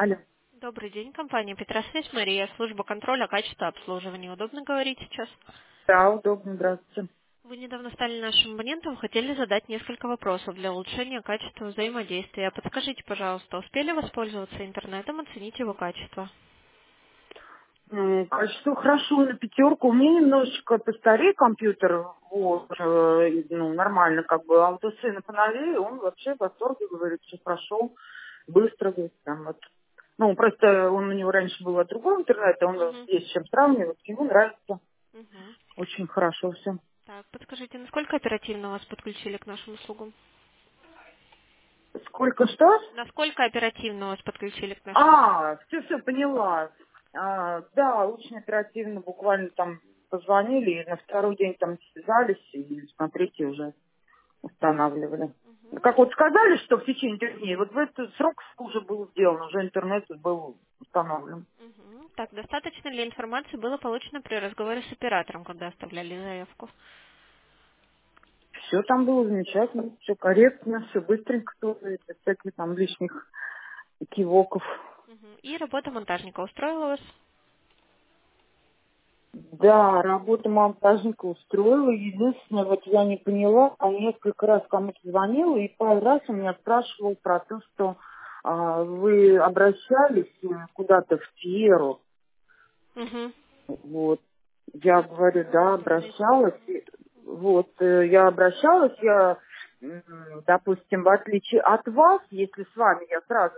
Алло. Добрый день, компания Петросвязь, Мария, служба контроля качества обслуживания. Удобно говорить сейчас? Да, удобно, здравствуйте. Вы недавно стали нашим абонентом, хотели задать несколько вопросов для улучшения качества взаимодействия. Подскажите, пожалуйста, успели воспользоваться интернетом, оценить его качество? Качество хорошо, на пятерку. У меня немножечко постарее компьютер, вот, нормально, как бы, а вот у сына поновее, он вообще в восторге, говорит, все хорошо, быстро, говорит, там вот. Ну, просто у него раньше был от другого интернета, он Угу. есть с чем сравнивать, ему нравится, Угу. очень хорошо все. Так, подскажите, насколько оперативно вас подключили к нашим услугам? Сколько что? Насколько оперативно вас подключили к нашим услугам? Все поняла. Да, очень оперативно, буквально там позвонили, и на второй день там связались, и на третий уже устанавливали. Угу. Как вот сказали, что в течение 3 дней, вот в этот срок уже был сделан, уже интернет был установлен. Угу. Так, достаточно ли информации было получено при разговоре с оператором, когда оставляли заявку? Все там было замечательно, все корректно, все быстренько, тоже, без всяких там лишних кивоков. Мгм. И работа монтажника устроила вас? Да, работа монтажника устроила. Единственное, вот я не поняла, а несколько раз кому-то звонила, и пару раз он меня спрашивал про то, что вы обращались куда-то в Тьеру. Угу. Вот. Я говорю, да, Интернет. обращалась. Вот, я обращалась, допустим, в отличие от вас, если с вами я сразу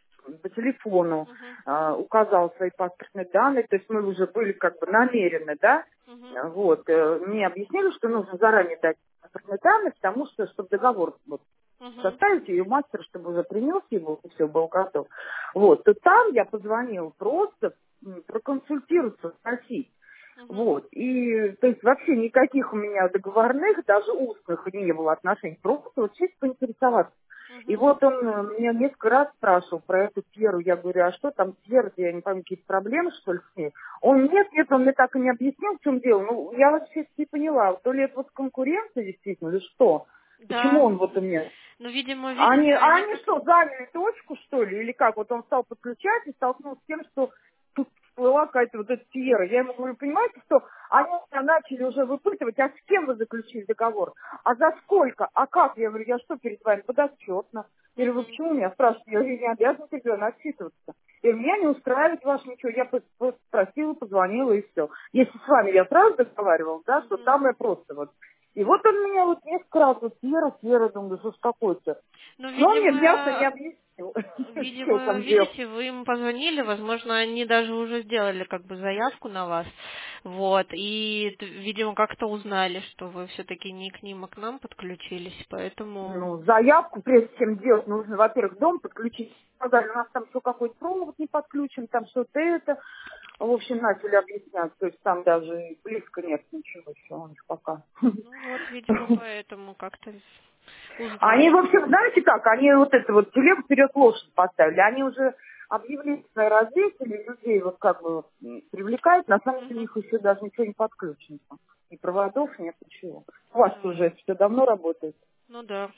по телефону Угу. указал свои паспортные данные, то есть мы уже были как бы намерены, да, Угу. вот, мне объяснили, что нужно заранее дать паспортные данные, потому что, чтобы договор вот, Угу. составить ее мастер, чтобы уже принес его, и все, был готов. Вот, то там я позвонила просто проконсультироваться, спросить. Угу. Вот, и, то есть, вообще никаких у меня договорных, даже устных не было отношений, просто вот чисто поинтересоваться. И Угу. вот он меня несколько раз спрашивал про эту Тьеру. Я говорю, а что там Тьера, я не помню, какие-то проблемы, что ли, с ней? Он, нет, он мне так и не объяснил, в чем дело. Ну, я вообще не поняла, то ли это вот конкуренция действительно, или что? Почему Да. он вот у меня... Ну, видимо, Они, видите, они они как... что, заняли точку, что ли? Или как? Вот он стал подключать и столкнулся с тем, что тут всплыла какая-то вот эта Тьера. Я ему говорю, понимаете, что они меня начали уже выпытывать, а с кем вы заключили договор? А за сколько? А как? Я говорю, я что перед вами подотчетно? Я говорю, вы Угу. почему меня спрашиваете? Я говорю, я не обязана перед вами отчитываться. Я говорю, меня не устраивает ваше ничего. Я просто спросила, позвонила и все. Если с вами я сразу договаривал, да, то Угу. там я просто вот. И вот он меня вот несколько раз, вот Тьера, думаю, что ж такое-то. Ну, Но он мне ясно не видимо, объяснил, что видимо, там делать. видите, вы им позвонили, возможно, они даже уже сделали как бы заявку на вас, вот, и, видимо, как-то узнали, что вы все-таки не к ним, а к нам подключились, поэтому... Ну, заявку, прежде чем делать, нужно, во-первых, дом подключить. Сказали, у нас там еще какой-то провод не подключен, там что-то это. В общем, начали объяснять. То есть там даже и близко нет ничего еще у них пока. Ну вот, видимо, поэтому как-то Они, в узнали. общем, знаете как, они вот это вот телегу вперед лошадь поставили. Они уже объявление свои развесили, людей вот как бы вот, привлекают. На самом деле у Мгм. них еще даже ничего не подключено. Ни проводов, нет ничего. У вас Да. уже все давно работает. Ну да.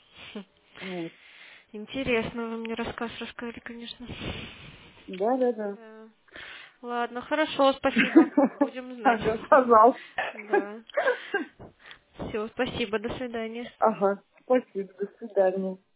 Вот. Интересно, вы мне рассказ рассказали, конечно. Да. Да. Ладно, хорошо, спасибо. Будем знать. Ага, пожалуйста. Да. Все, спасибо, до свидания. Ага, спасибо, до свидания.